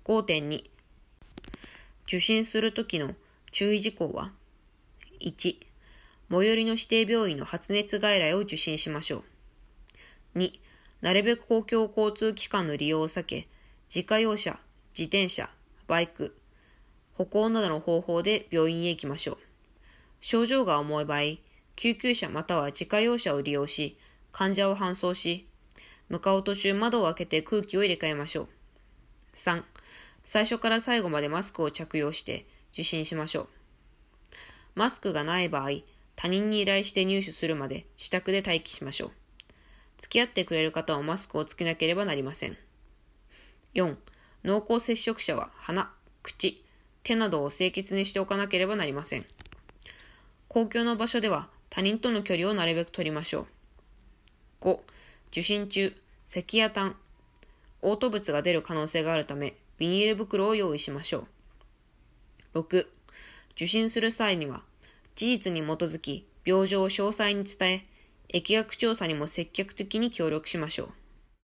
5.2 受診するときの注意事項は 1. 最寄りの指定病院の発熱外来を受診しましょう。2. なるべく公共交通機関の利用を避け、自家用車、自転車、バイク、歩行などの方法で病院へ行きましょう。症状が重い場合、救急車または自家用車を利用し、患者を搬送し、向かう途中窓を開けて空気を入れ替えましょう。3. 最初から最後までマスクを着用して受診しましょう。マスクがない場合、他人に依頼して入手するまで自宅で待機しましょう。付き合ってくれる方はマスクをつけなければなりません。4. 濃厚接触者は鼻、口、手などを清潔にしておかなければなりません。公共の場所では他人との距離をなるべく取りましょう。5. 受診中、咳や痰、嘔吐物が出る可能性があるため、ビニール袋を用意しましょう。6. 受診する際には、事実に基づき病状を詳細に伝え、疫学調査にも積極的に協力しましょう。